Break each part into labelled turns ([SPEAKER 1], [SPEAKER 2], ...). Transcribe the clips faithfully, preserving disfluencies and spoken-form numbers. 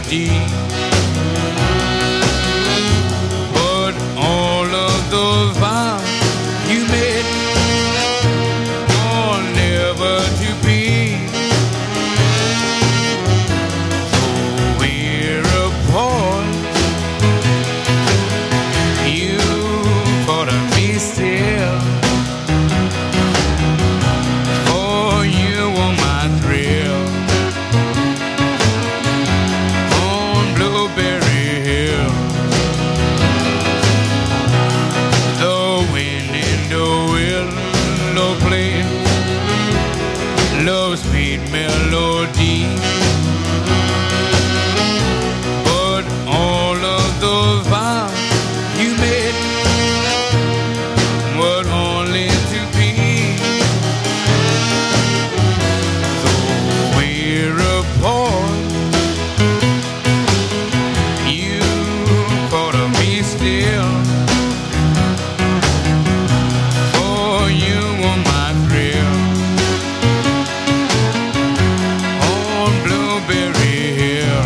[SPEAKER 1] melody. But all of those vows you made are never to be. So we're apart. You thought of me still. For you were my thrill. On Blueberry Hill. The wind in the willow play love's sweet melody. But all of those vows you made were only to be. So we're apart. You thought of me still. For you were my thrill. On Blueberry Hill.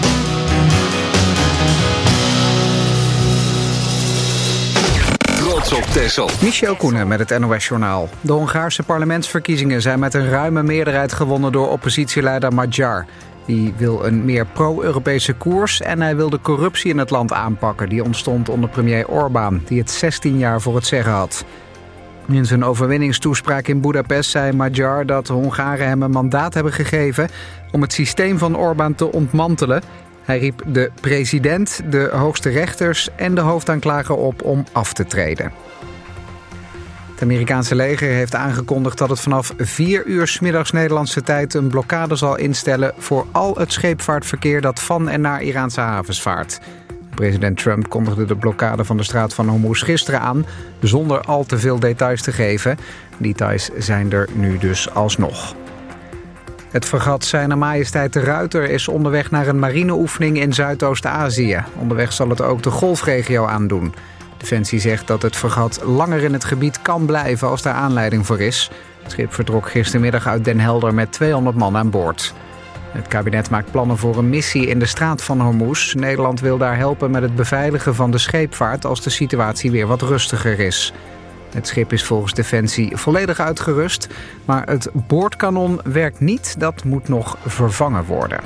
[SPEAKER 2] Trots op Texel.
[SPEAKER 3] Michel Koenen met het N O S-journaal. De Hongaarse parlementsverkiezingen zijn met een ruime meerderheid gewonnen door oppositieleider Magyar. Die wil een meer pro-Europese koers en hij wil de corruptie in het land aanpakken. Die ontstond onder premier Orbán, die het zestien jaar voor het zeggen had. In zijn overwinningstoespraak in Boedapest zei Magyar dat de Hongaren hem een mandaat hebben gegeven om het systeem van Orbán te ontmantelen. Hij riep de president, de hoogste rechters en de hoofdaanklager op om af te treden. Het Amerikaanse leger heeft aangekondigd dat het vanaf vier uur 's middags Nederlandse tijd een blokkade zal instellen voor al het scheepvaartverkeer dat van en naar Iraanse havens vaart. President Trump kondigde de blokkade van de straat van Hormuz gisteren aan, zonder al te veel details te geven. Details zijn er nu dus alsnog. Het fregat Zijner Majesteit de Ruiter is onderweg naar een marineoefening in Zuidoost-Azië. Onderweg zal het ook de golfregio aandoen. Defensie zegt dat het fregat langer in het gebied kan blijven als daar aanleiding voor is. Het schip vertrok gistermiddag uit Den Helder met tweehonderd man aan boord. Het kabinet maakt plannen voor een missie in de straat van Hormuz. Nederland wil daar helpen met het beveiligen van de scheepvaart als de situatie weer wat rustiger is. Het schip is volgens Defensie volledig uitgerust, maar het boordkanon werkt niet. Dat moet nog vervangen worden.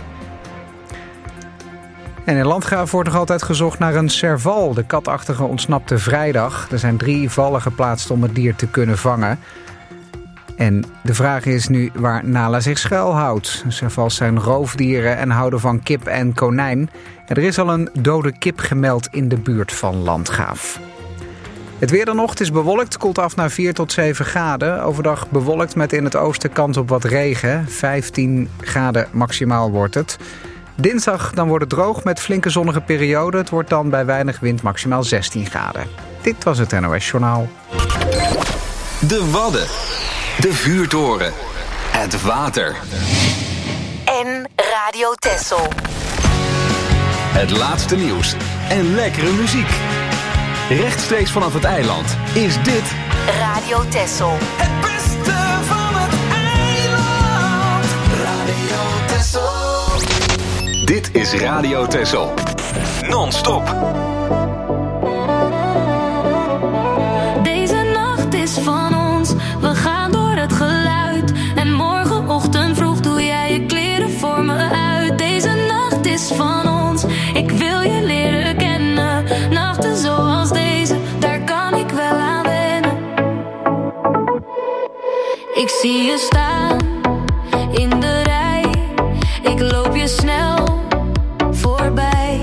[SPEAKER 3] En in Landgraaf wordt nog altijd gezocht naar een serval. De katachtige ontsnapte vrijdag. Er zijn drie vallen geplaatst om het dier te kunnen vangen. En de vraag is nu waar Nala zich schuilhoudt. Servals zijn roofdieren en houden van kip en konijn. En er is al een dode kip gemeld in de buurt van Landgraaf. Het weer dan nog, het is bewolkt, koelt af naar vier tot zeven graden. Overdag bewolkt met in het oosten kans op wat regen. vijftien graden maximaal wordt het. Dinsdag dan wordt het droog met flinke zonnige perioden. Het wordt dan bij weinig wind maximaal zestien graden. Dit was het N O S-journaal.
[SPEAKER 2] De Wadden. De vuurtoren. Het water.
[SPEAKER 4] En Radio Texel.
[SPEAKER 2] Het laatste nieuws. En lekkere muziek. Rechtstreeks vanaf het eiland is dit
[SPEAKER 4] Radio Texel.
[SPEAKER 5] Het beste van het eiland. Radio Texel.
[SPEAKER 2] Dit is Radio Texel. Non-stop.
[SPEAKER 6] Deze nacht is van ons. We gaan door het geluid. En morgenochtend vroeg doe jij je kleren voor me uit. Deze nacht is van ons. Ik wil je leren kennen. Nachten zoals deze, daar kan ik wel aan wennen. Ik zie je staan in de rij. Ik loop je snel voorbij.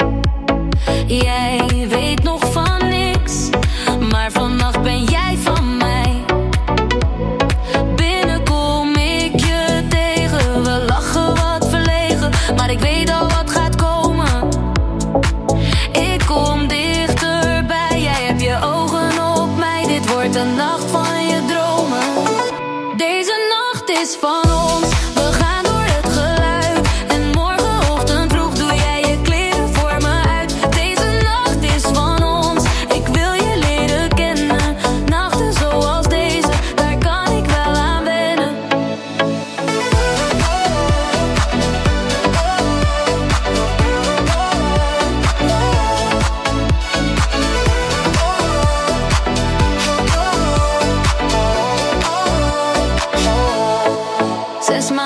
[SPEAKER 6] Jij weet nog van niks, maar vannacht ben jij van mij. Binnen kom ik je tegen. We lachen wat verlegen, maar ik weet al wat gaat komen. Ik kom dichterbij, jij hebt je ogen op mij. Dit wordt de nacht van je dromen. Deze nacht is van ons. We gaan door het geluid en morgen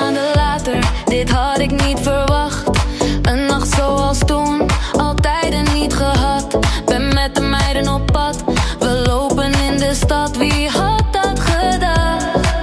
[SPEAKER 6] maanden later, dit had ik niet verwacht. Een nacht zoals toen, altijd en niet gehad. Ben met de meiden op pad, we lopen in de stad. Wie had dat gedacht?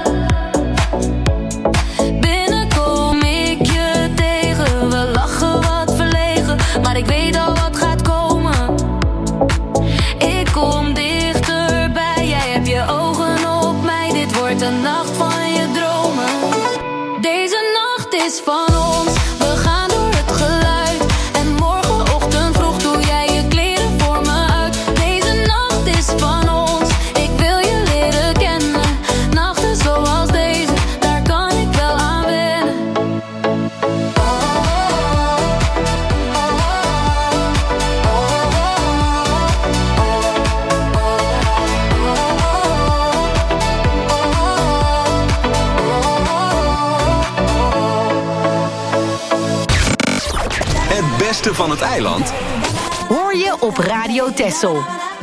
[SPEAKER 6] Binnen kom ik je tegen, we lachen wat verlegen, maar ik weet al wat gaat komen. Ik kom dichterbij, jij hebt je ogen op mij. Dit wordt een nacht van je dromen. Deze nacht is van ons, we gaan door het geluid. En morgenochtend vroeg doe jij je kleren voor me uit. Deze nacht is van ons, ik wil je leren kennen. Nachten zoals deze, daar kan ik wel aan wennen.
[SPEAKER 2] Het beste van het eiland
[SPEAKER 4] Hoor je op Radio Texel.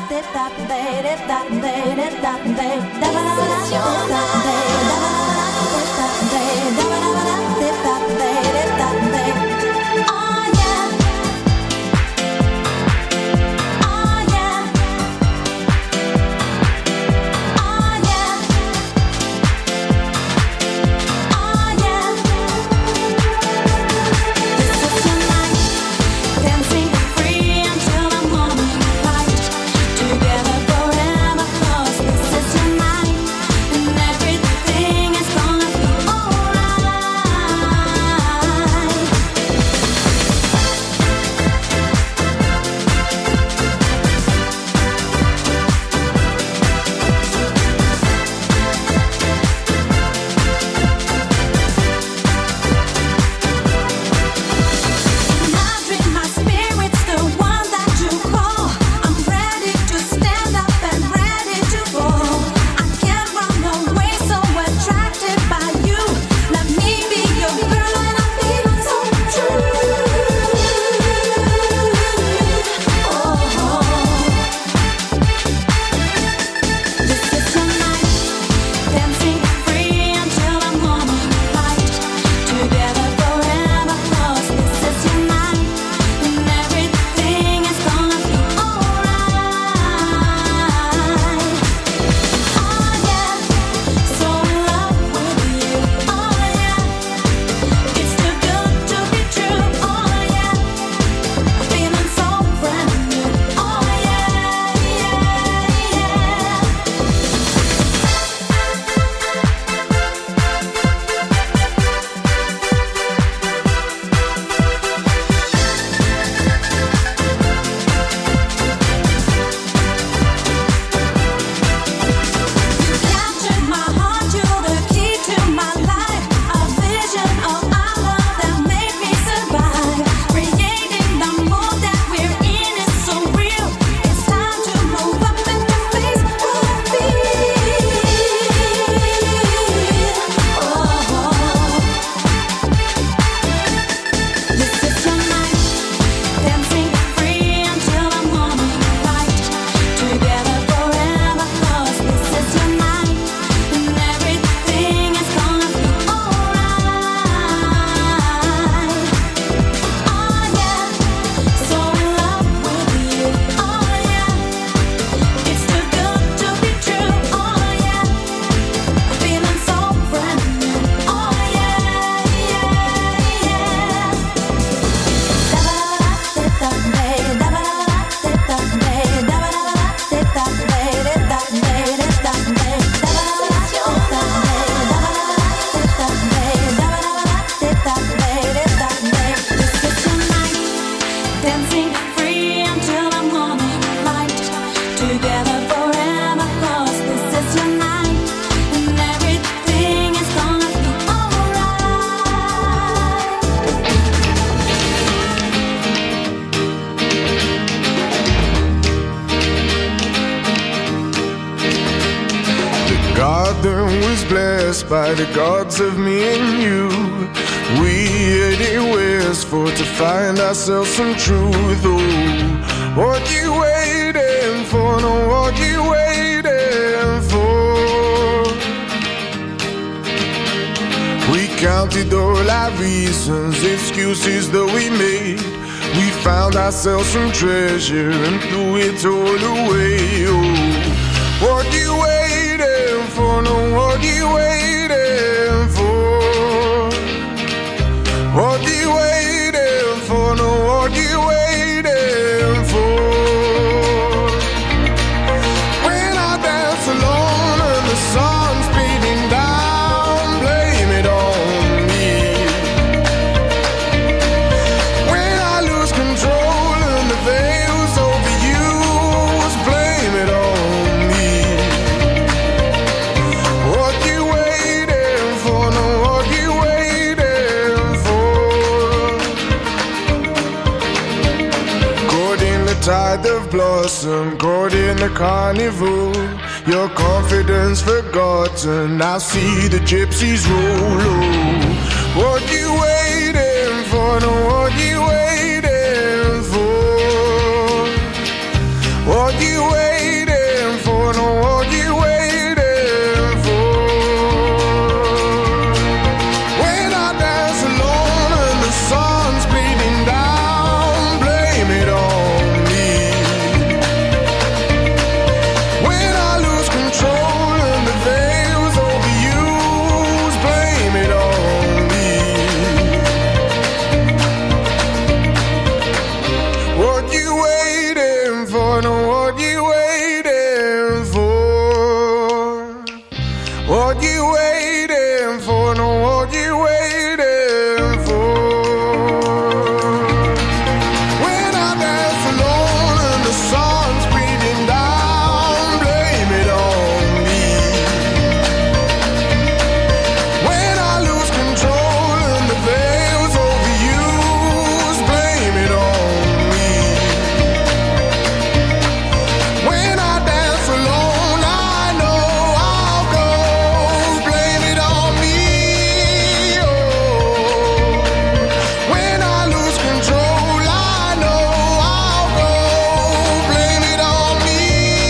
[SPEAKER 7] blessed by the gods of me and you. We anywhere's for to find ourselves some truth. Oh, what you waiting for? No, what you waiting for? We count emptied all our reasons, excuses that we made. We found ourselves some treasure and threw it all away. Oh, what you waiting for? No, what you waiting for? What you waiting for? No, what you waiting for? When I dance alone and the sun's beating down, blame it on me. When I lose control and the veil's overused, blame it on me. What you waiting for? No, what you waiting for? Caught in the tide of blossom, caught in the carnival. Your confidence forgotten, I see the gypsies roll. Oh, what you waiting for? No, what you waiting for? What you waiting for? No, what you waiting for? When I dance alone and the sun's bleeding down, blame it on me. When I lose control and the veil's overused, blame it on me. What you waiting for? No, what you waiting for? What you waiting for? No, what you waiting for? When I dance alone and the sun's beating down, blame it on me. When I lose control and the veil's overused, blame it on me. When I dance alone, I know I'll go, blame it on me. Oh, when I lose control, I know I'll go, blame it on me.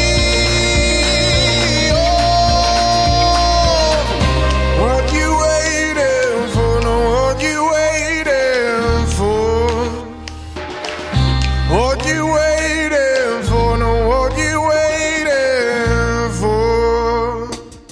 [SPEAKER 7] Oh, what you waiting for? No, what you waiting for? What you waiting for? No, what you waiting for?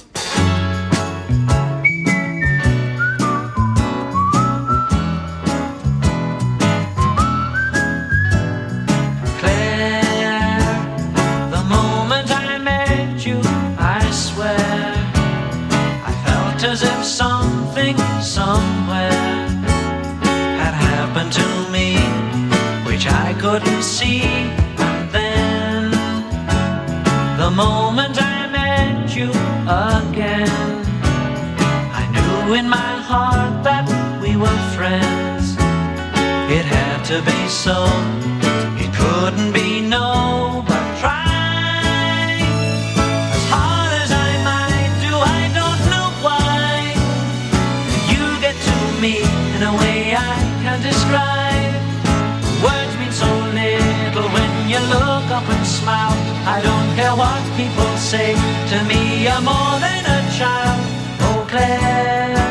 [SPEAKER 8] Claire, the moment I met you, I swear, I felt as if something somewhere had happened to me, which I couldn't see. And then, the moment I met you again, I knew in my heart that we were friends. It had to be so, it couldn't be no, but try as hard as I might do, I don't know why. You get to me in a way I can't describe. Words mean so little when you look up and smile. I don't care what people say, to me you're more than a child. Oh Claire,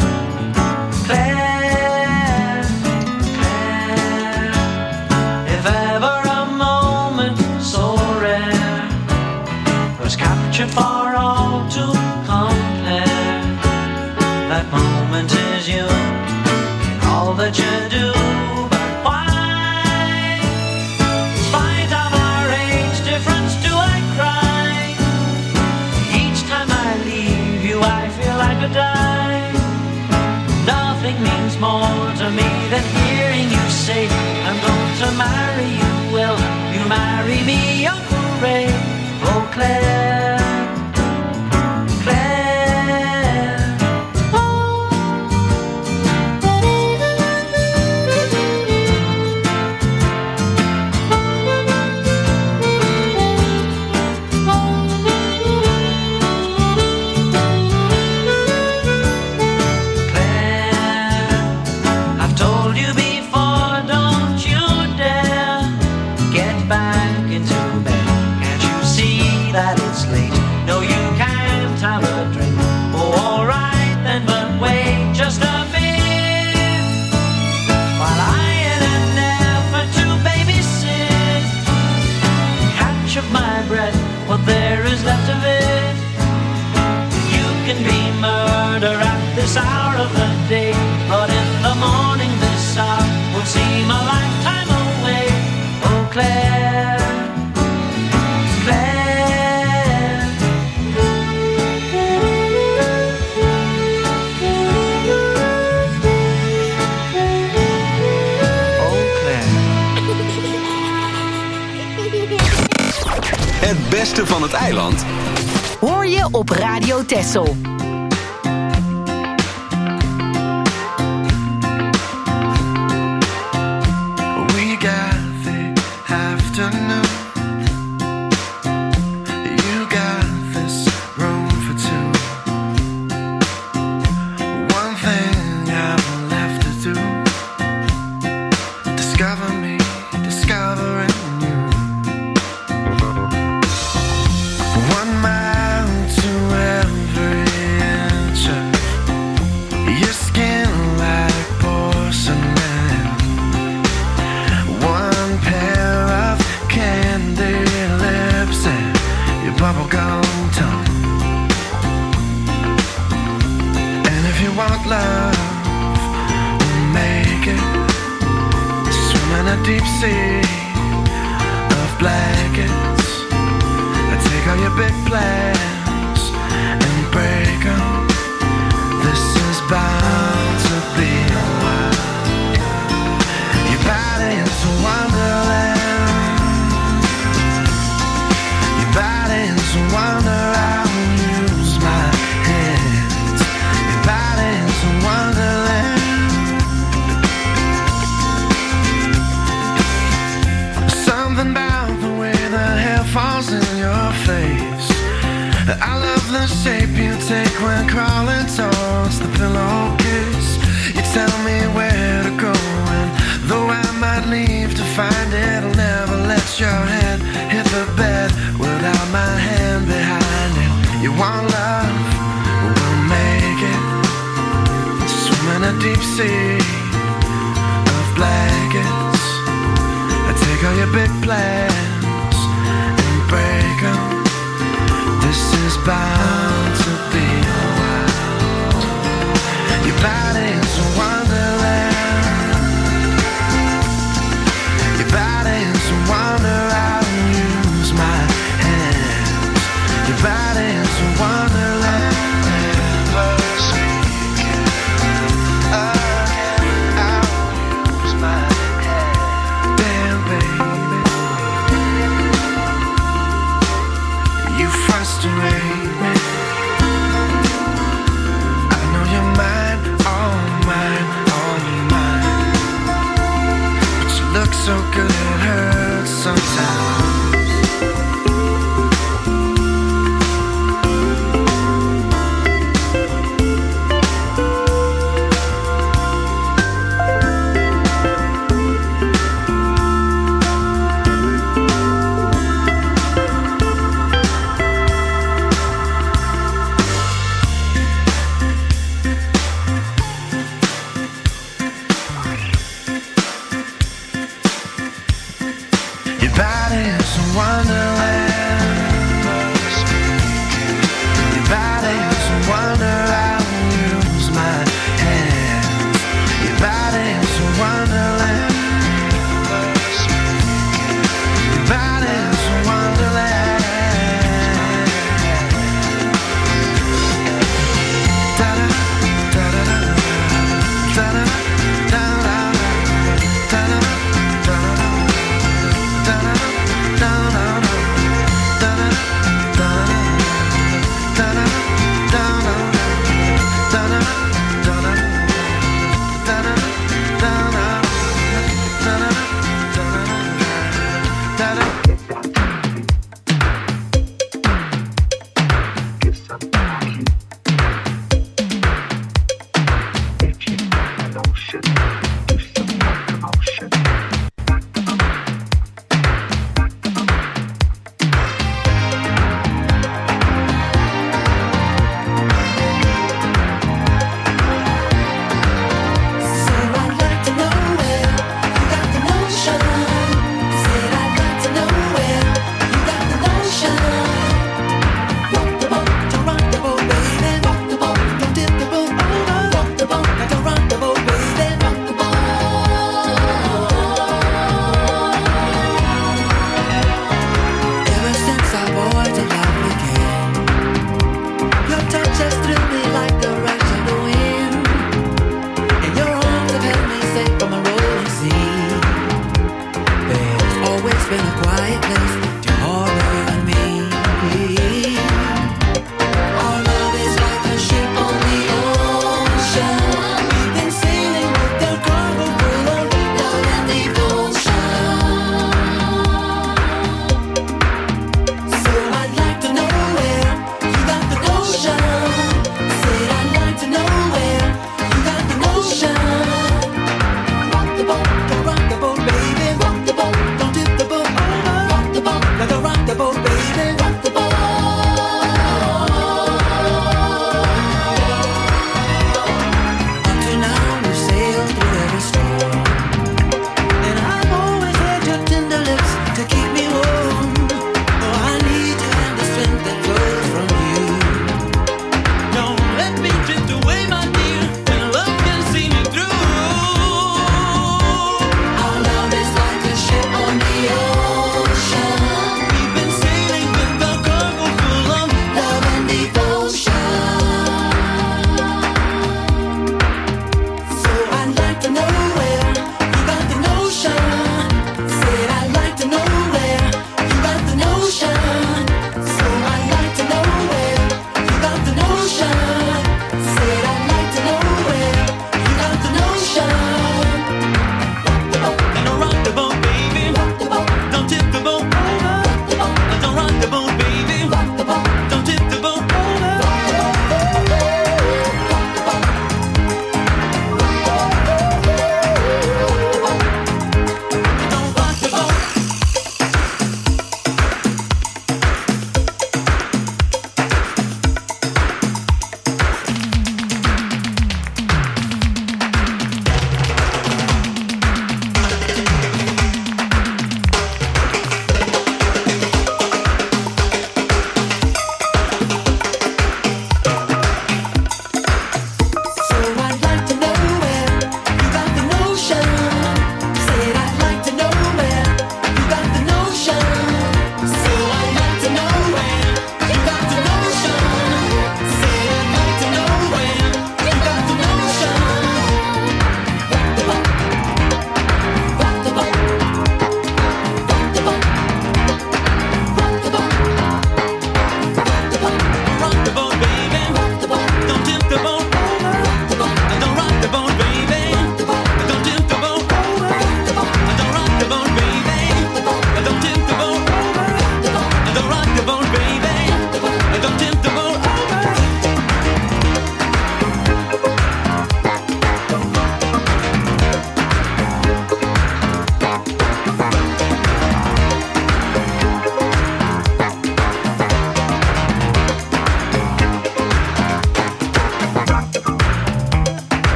[SPEAKER 8] Claire, Claire, if ever a moment so rare was captured for all to compare, that moment is you in all that you do. But why, in spite of our age difference, do I cry? Each time I leave you I feel like a die. Nothing means more to me than hearing you say, I'm going to marry you. Will you marry me, Uncle Ray? Oh Claire, Claire, oh. Claire, I've told you before, don't you dare get back into bed. Can't you see that it's late?
[SPEAKER 2] Het beste van het eiland
[SPEAKER 4] hoor je op Radio Texel.
[SPEAKER 7] We got the afternoon. You got this room for two. One thing I've left to do. Discover me, discovering you. One mile to every inch of your skin like porcelain. One pair of candy lips and your bubblegum tongue. And if you want love, we'll make it. Swim in a deep sea of blankets. Take all your big plans and break them. This is bound to be a while. Your body is a wonderland. Your body is a wonder. I will use my hands. Your body is a wonderland. Something about the way the hair falls in your face. I love the shape you take when crawling towards the pillowcase. You tell me where to go, and though I might leave to find it, I'll never let your head hit the bed without my hand behind it. You want love? We'll make it. Swim in a deep sea of blankets. I take all your big plans and break them. This is bound to be a while. Your body is a wonderland. Your body is a wonder. I will use my hands. Your body is a wonderland. Never speaking again. I will use my hands. Damn, baby, you frustrate me. I know you're mine, all mine, all mine. But you look so good it hurts sometimes. Your body is a wonderland. Your body is a wonder. I will use my hands. Your body is a wonderland. Your body is a wonderland. Da-da, da-da-da, da-da-da, da-da-da, da-da-da, da-da-da.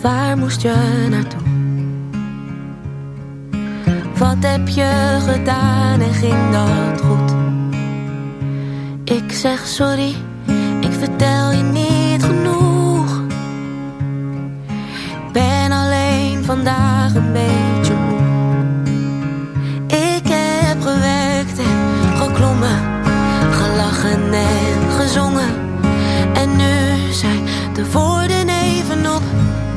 [SPEAKER 6] waar moest je naartoe? Wat heb je gedaan en ging dat goed? Ik zeg sorry, ik vertel je niet genoeg. Ik ben alleen vandaag een beetje moe. Ik heb gewerkt en geklommen, gelachen en gezongen. En nu zijn de woorden even op.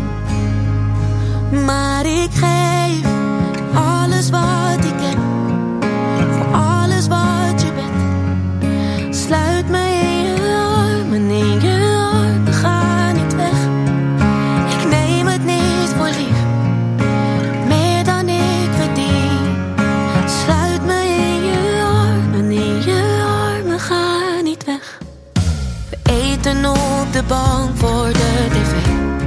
[SPEAKER 6] Maar ik geef alles wat ik heb, voor alles wat je bent. Sluit me in je armen, in je armen, ga niet weg. Ik neem het niet voor lief, meer dan ik verdien. Sluit me in je armen, in je armen, ga niet weg. We eten op de bank voor de tv.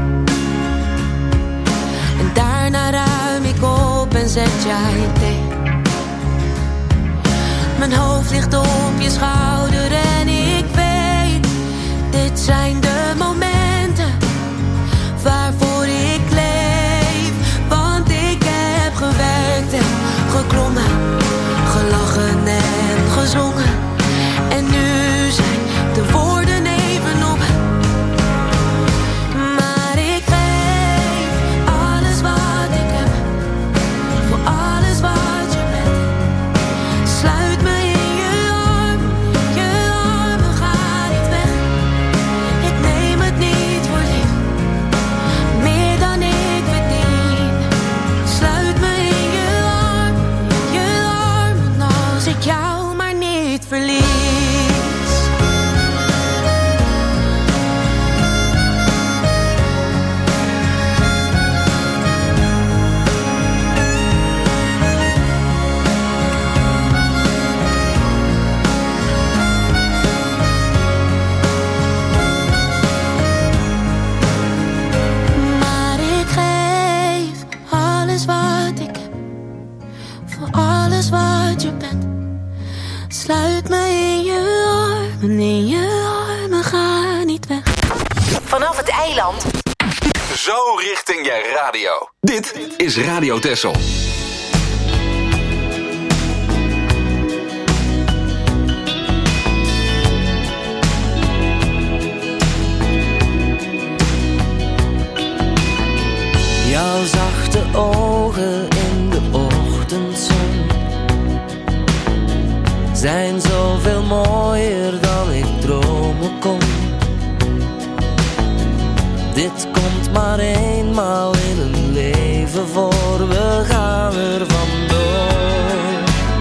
[SPEAKER 6] En daarna ruim ik op en zet jij thee. Mijn hoofd ligt op je schouder en ik weet, dit zijn de momenten waarvoor ik leef. Want ik heb gewerkt en geklommen, gelachen en gezongen. En nu zijn de woorden even op. Maar ik geef alles wat ik heb, voor alles wat je bent. Sluit me in je armen, je armen, ga niet weg. Ik neem het niet voor lief, meer dan ik verdien. Sluit me in je armen, je armen, als ik jou maar niet verlies. Maar ik geef alles wat ik heb, voor alles wat je bent. Sluit me in je armen, in je armen, ga niet weg.
[SPEAKER 4] Vanaf het eiland.
[SPEAKER 2] Zo richting je radio. Dit is Radio Texel.
[SPEAKER 9] Jouw zachte ogen in de ochtendzon zijn zoveel mooier dan ik dromen kon. Dit komt maar eenmaal in een leven voor, we gaan er vandoor.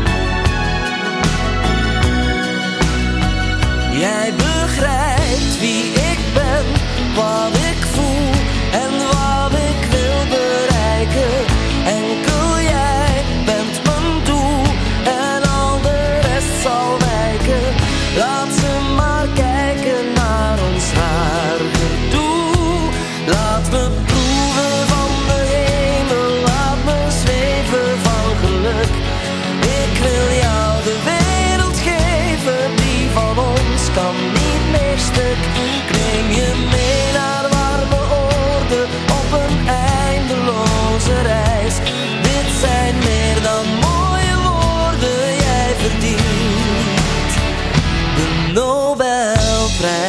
[SPEAKER 9] Jij begrijpt wie ik ben, wat ik voel en wat ik wil bereiken. Enkel jij bent mijn doel en al de rest zal wijken. Laat ze maar kijken naar ons haar gedoe. Laat me proeven van de hemel, laat me zweven van geluk. Ik wil jou de wereld geven, die van ons kan niet meer stuk. Ik neem je mee naar warme oorden op een eindeloze reis. Dit zijn meer dan mooie woorden, jij verdient de Nobelprijs.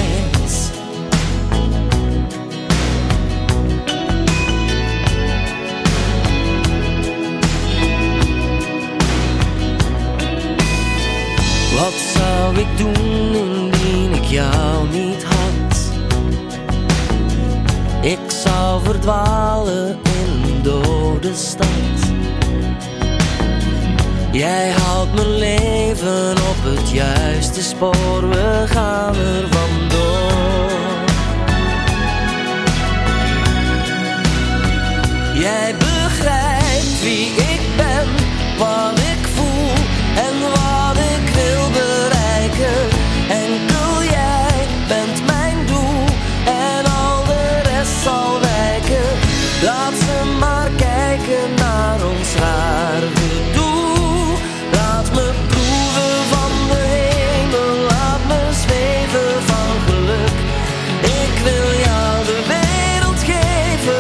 [SPEAKER 9] Wat zou ik doen indien ik jou niet had? Ik zou verdwalen in een dode stad. Jij houdt mijn leven op het juiste spoor, we gaan er vandoor. Jij begrijpt wie ik ben, wat ik voel en wat ik wil bereiken. Enkel jij bent mijn doel en al de rest zal wijken. Laat ze maar kijken naar ons raar gedoe. Laat me proeven van de hemel, laat me zweven van geluk. Ik wil jou de wereld geven,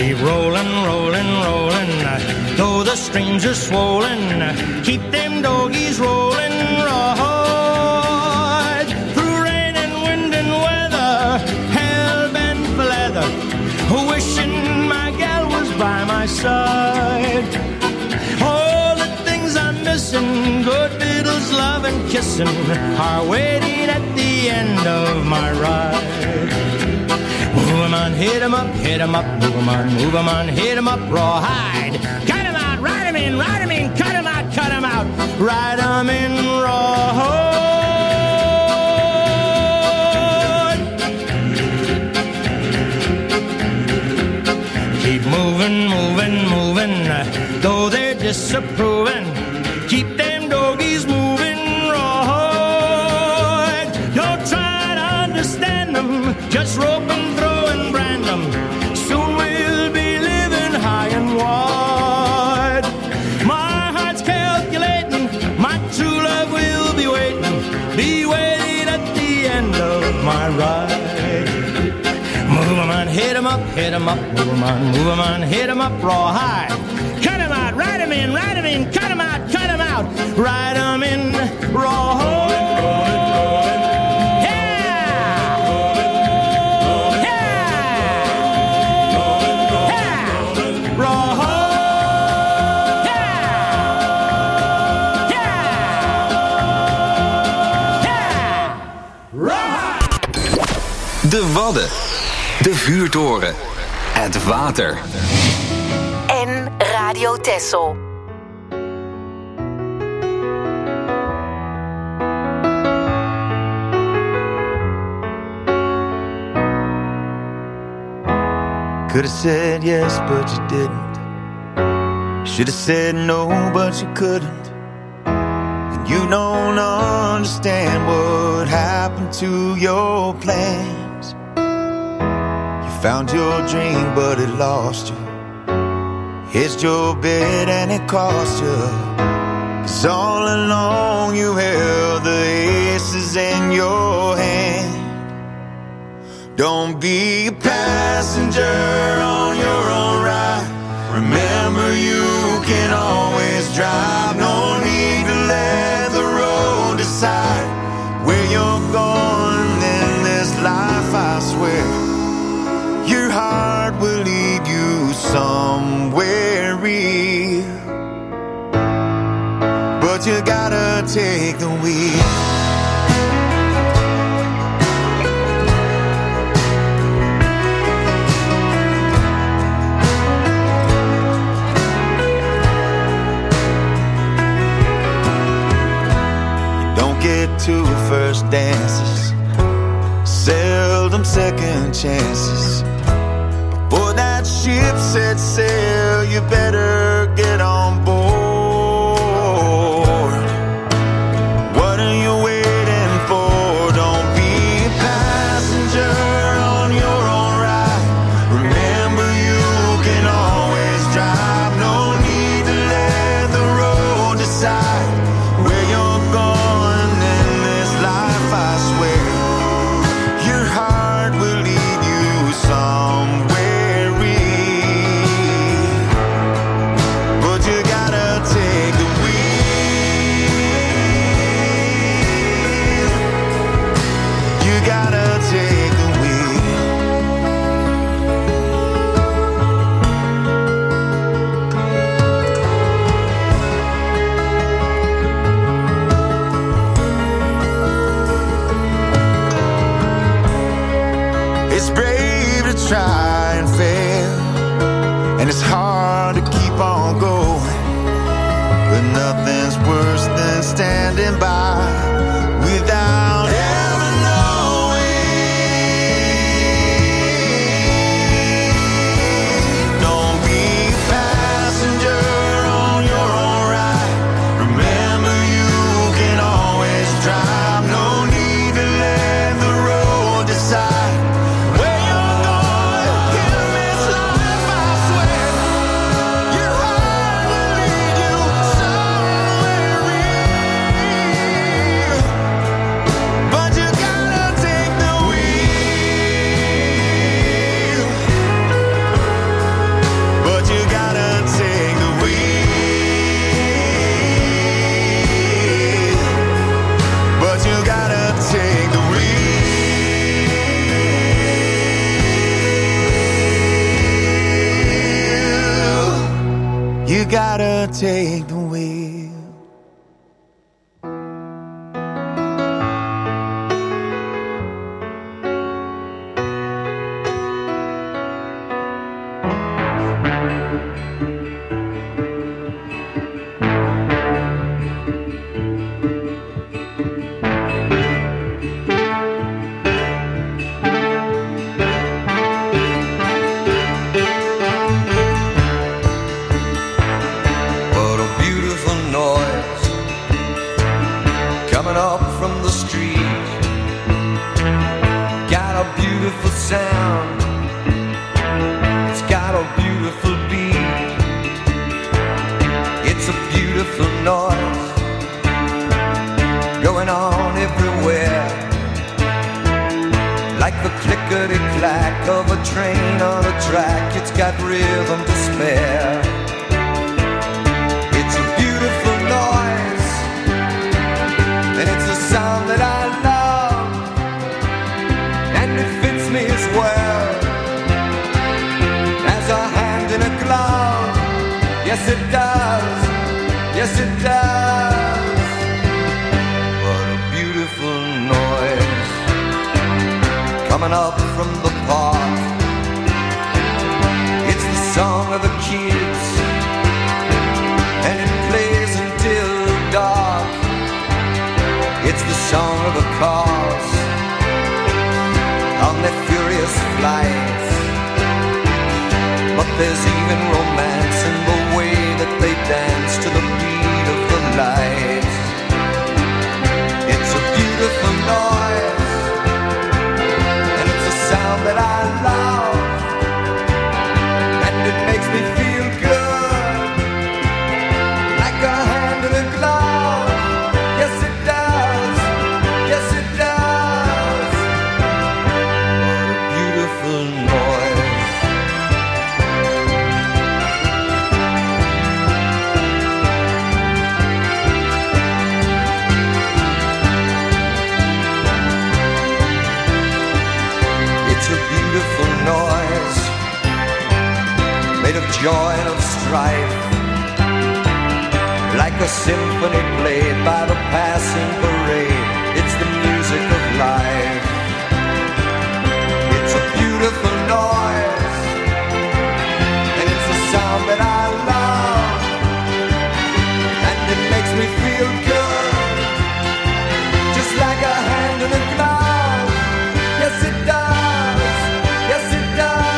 [SPEAKER 10] Keep rolling, rolling, rolling, though the streams are swollen. Keep them doggies rolling, right through rain and wind and weather, hell bent for leather, wishing my gal was by my side. All the things I'm missing, good fiddles, love and kissing, are waiting at the end of my ride. Move 'em on, hit 'em up, hit 'em up, move 'em on, move 'em on, hit 'em up, rawhide. Cut 'em out, ride 'em in, ride 'em in, cut 'em out, cut 'em out, ride 'em in, rawhide. Keep moving, moving, moving, though they're disapproving. Keep them doggies moving, rawhide. Don't try to understand them, just rope 'em, throw and brand them. Soon we'll be living high and wide. My heart's calculating, my true love will be waiting, be waiting at the end of my ride. Move 'em on, hit 'em up, hit 'em up, move 'em on, move 'em on, hit 'em up, rawhide. Cut 'em out, ride 'em in, ride 'em in, cut 'em out, cut 'em out, ride 'em in, rawhide.
[SPEAKER 2] De Wadden, de vuurtoren, het water.
[SPEAKER 4] En Radio Texel.
[SPEAKER 11] Could have said yes, but you didn't. Should have said no, but you couldn't. And you don't understand what happened to your plans. You found your dream, but it lost you. Hitched your bed and it cost you. 'Cause all along you held the aces in your hand. Don't be a passenger on your own ride. Remember you can always drive. No need to let the road decide where you're going in this life, I swear. Your heart will lead you somewhere real, but you gotta take the wheel. Two first dances, seldom second chances. Before that ship set sail, you better get on board. What are you waiting for? Don't be a passenger on your own ride. Remember you can always drive. No need to let the road decide where you're going. Try and fail, and it's hard to keep on going, but nothing's worse than standing by without ever knowing. Don't be a passenger on your own ride. Remember you can always drive. No need to let the road decide. gonna take the wheel.
[SPEAKER 12] Joy and of strife, like a symphony played by the passing parade. It's the music of life. It's a beautiful noise, and it's a sound that I love, and it makes me feel good, just like a hand in a glove. Yes, it does. Yes, it does.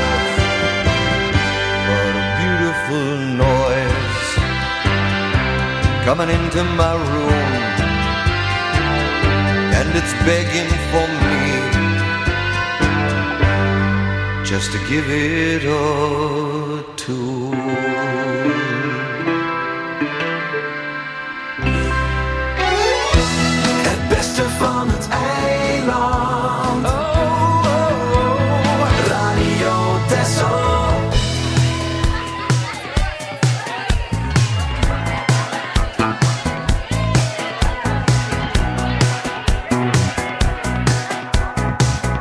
[SPEAKER 12] Noise coming into my room, and it's begging for me just to give it a tune. Het beste van het eiland. Oh, oh, oh. Radio Texel.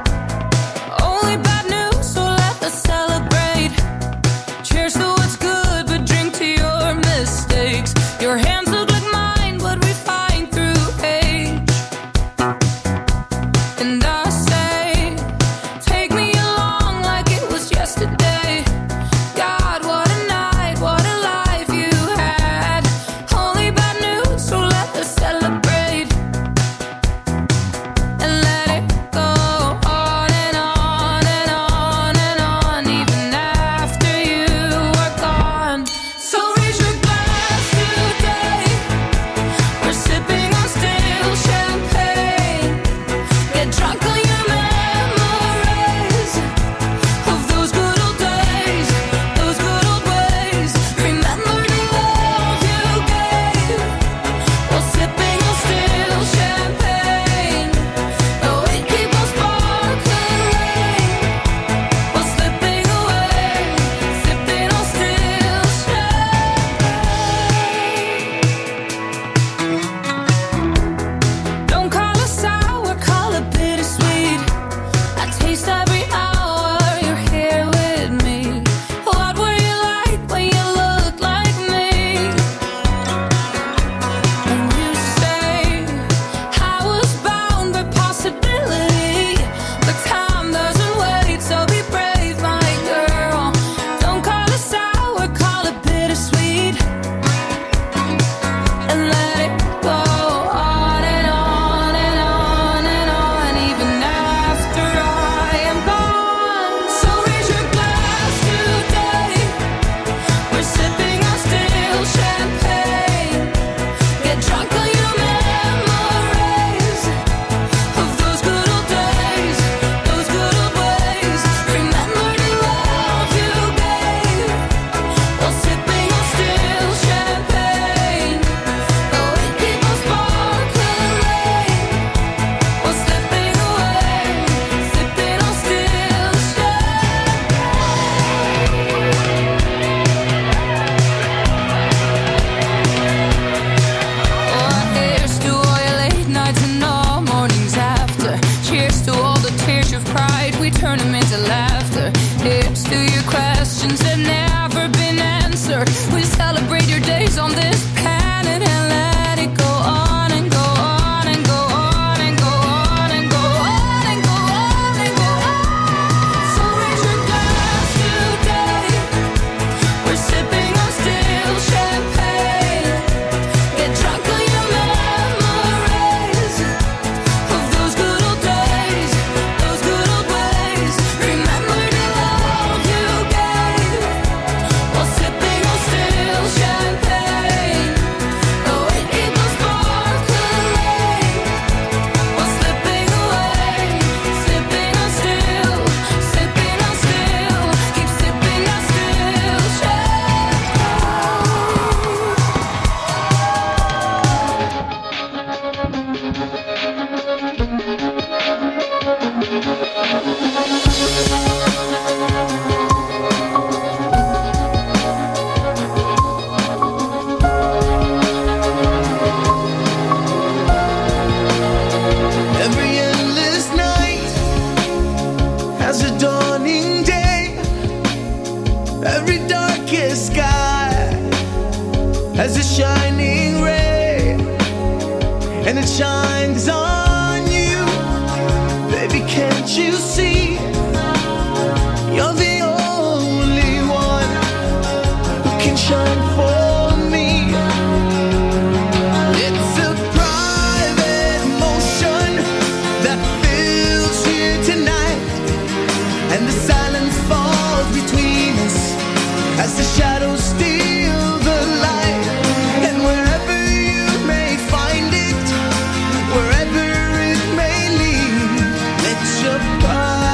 [SPEAKER 6] Only bad news, so let us celebrate. Cheers to what's good.
[SPEAKER 5] you see? You're the only one who can shine for me. It's a private motion that fills here tonight, and the silence falls between us as the shadows steal the light. And wherever you may find it, wherever it may lead, let your pride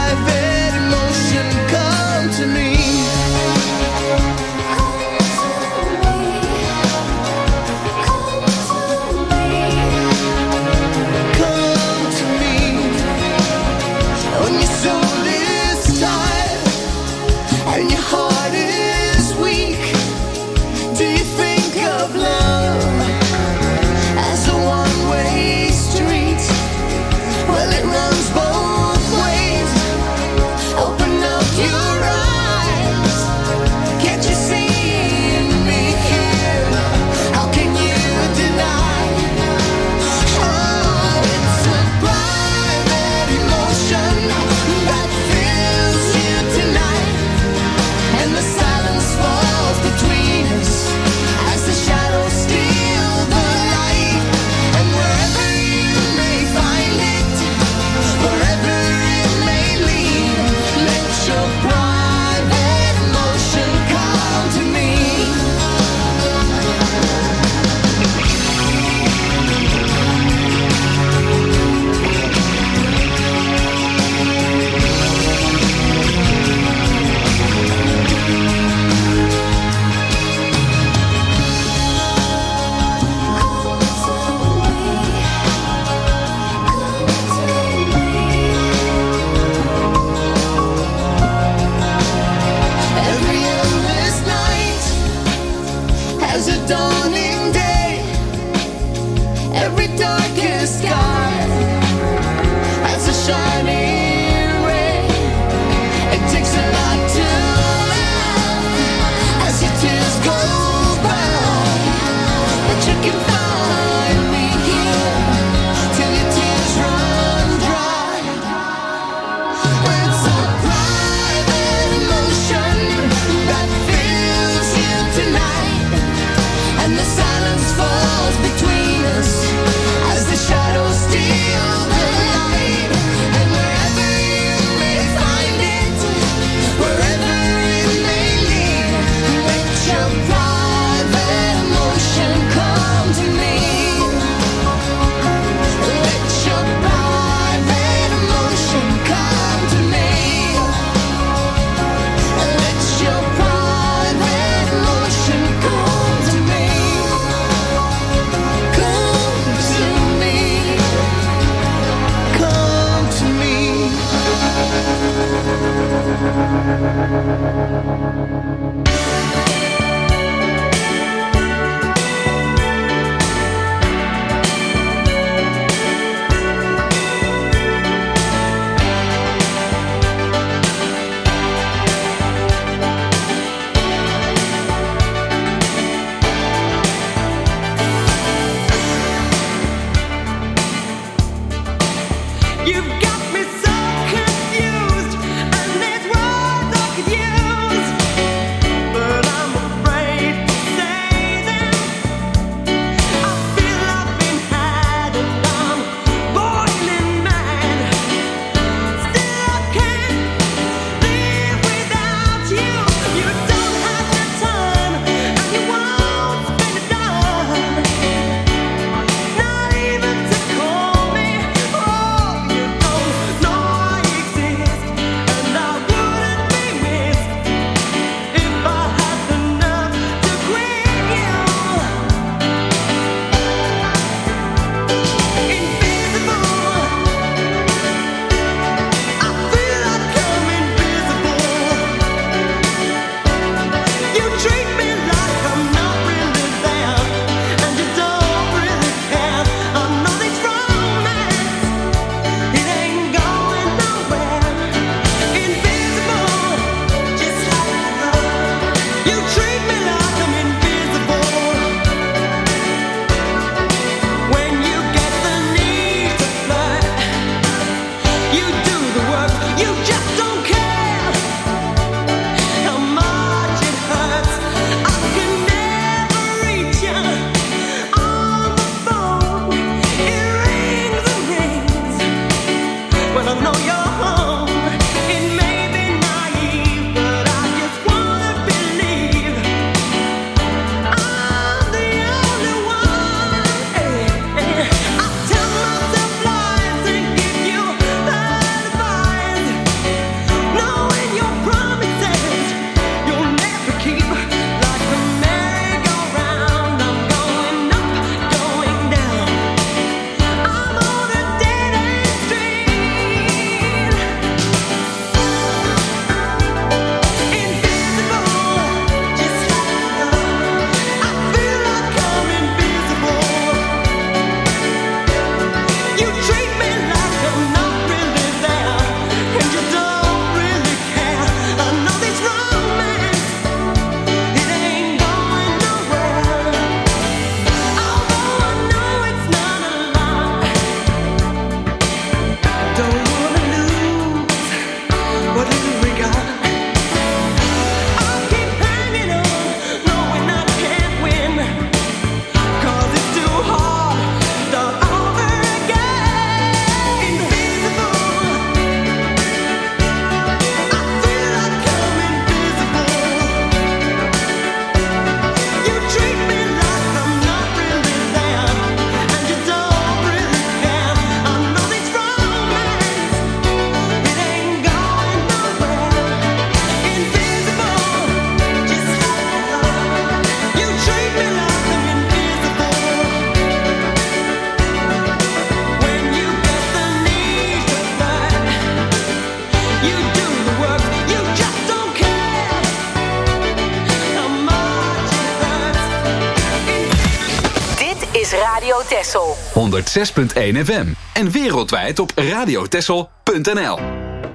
[SPEAKER 4] Texel.
[SPEAKER 2] honderdzes punt één F M. En wereldwijd op radiotexel punt n l.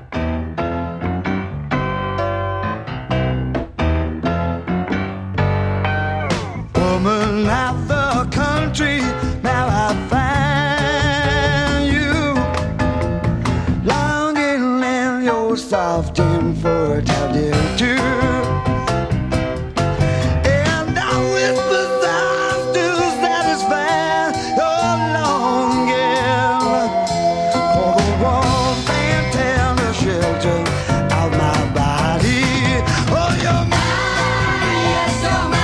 [SPEAKER 12] Woman out the country, now I find you longing in your soft and fertile too. And I whisper sounds to satisfy your longing for the warmth and tender shelter of my body. Oh, you're mine, yes, you're mine.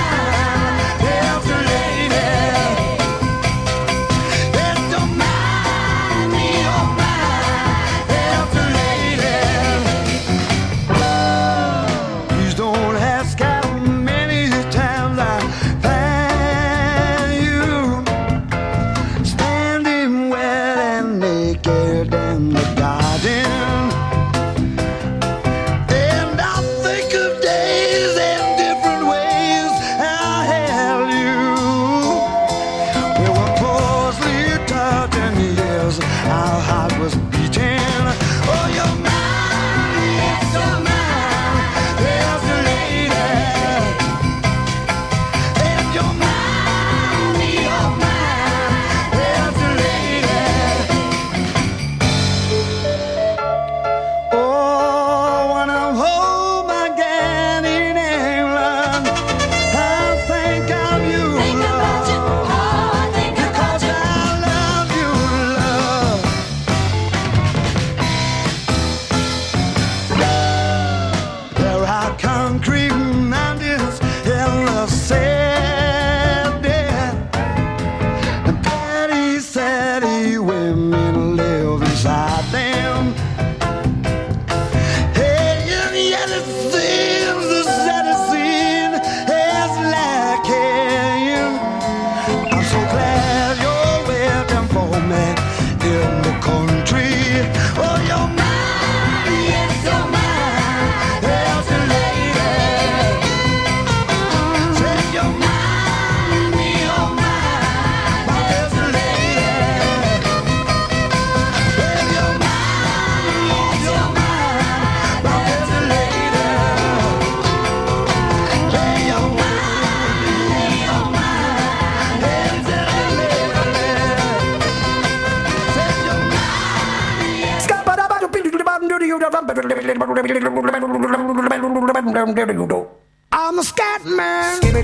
[SPEAKER 12] I'm a scat man. I'm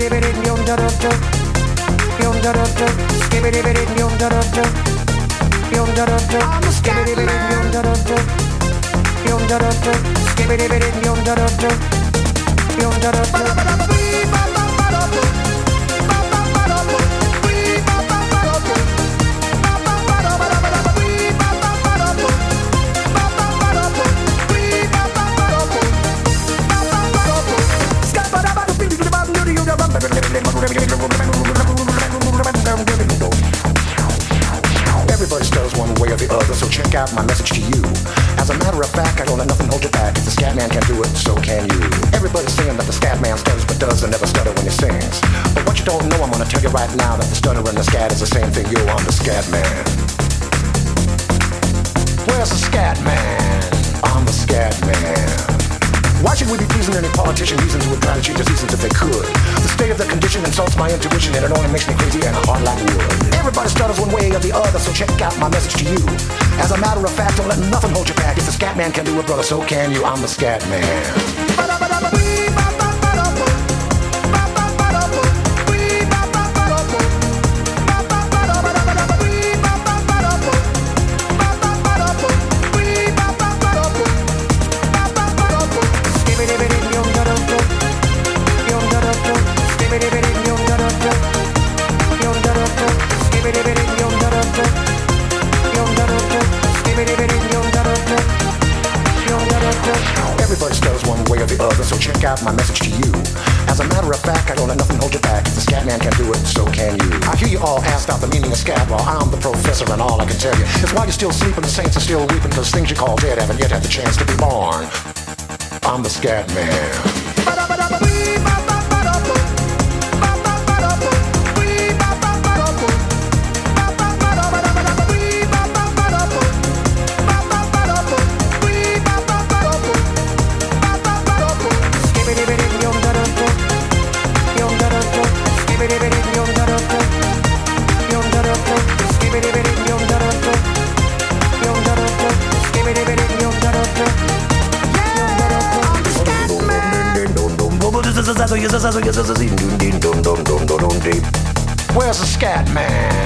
[SPEAKER 12] a scat Everybody stutters one way or the other, so check out my message to you. As a matter of fact, I don't let nothing hold you back. If the scat man can do it, so can you. Everybody's saying that the scat man stutters but does and never stutter when he sings. But what you don't know, I'm gonna tell you right now that the stutter and the scat is the same thing. Yo, I'm the scat man. Where's the scat man? I'm the scat man. Why should we be pleasing any politician using who would try to change the seasons if they could? The state of their condition insults my intuition and it only makes me crazy and hard like wood. Everybody stutters one way or the other, so check out my message to you. As a matter of fact, don't let nothing hold you back. If the scat man can do it, brother, so can you. I'm the scat man. Everybody stutters one way or the other, so check out my message to you. As a matter of fact, I don't let nothing hold you back. If the scat man can do it, so can you. I hear you all asked out the meaning of scat. Well, I'm the professor and all I can tell you is while you're still sleeping, the saints are still weeping, because things you call dead haven't yet had the chance to be born. I'm the scat man.
[SPEAKER 13] Where's the scat man?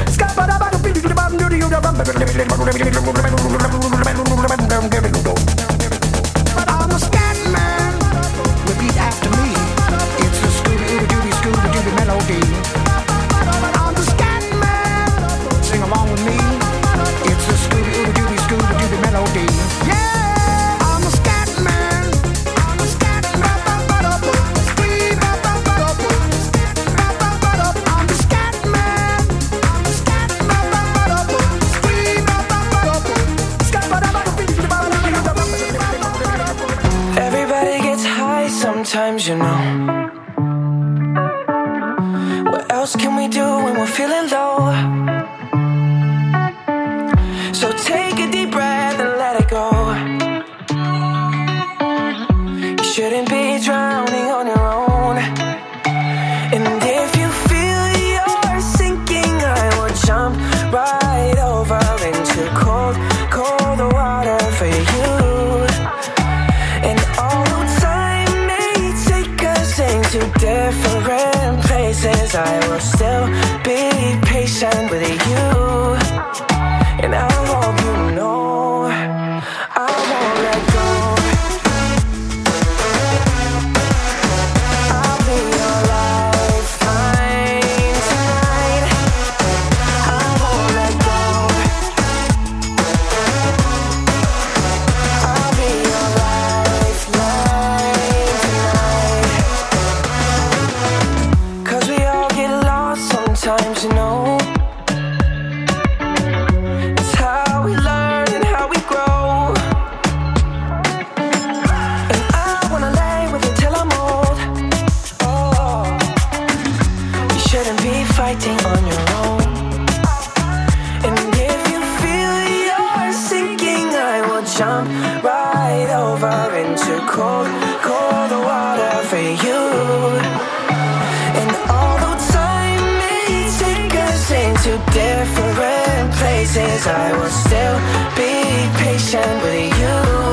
[SPEAKER 13] I'm a scat man. Repeat after me. It's the Scooby-Dooby Scooby-Dooby melody. I'm the scat man. Sing along with me. It's the Scooby-Dooby Scooby-Dooby melody. Yeah, I'm a scat man. I'm a scat man. I'm the scat man. I'm the scat man.
[SPEAKER 9] Everybody gets high sometimes, you know. What else can we do when we're feeling low? So take a deep breath and let it go. You shouldn't be drowning on your own. And if you feel you're sinking, I will jump right over into cold, cold water for you. And although time may take us into different places, I will still be patient with you. And I hope you know I won't let go. I'll be your lifeline tonight. I won't let go. I'll be your lifeline tonight. 'Cause we all get lost sometimes, you know. It's how we learn and how we grow. And I wanna lay with you till I'm old. Oh, you shouldn't be fighting on your own. And if you feel you're sinking, I will jump right over into cold, cold water for you. And although time may take us into different places, I will still be patient with you.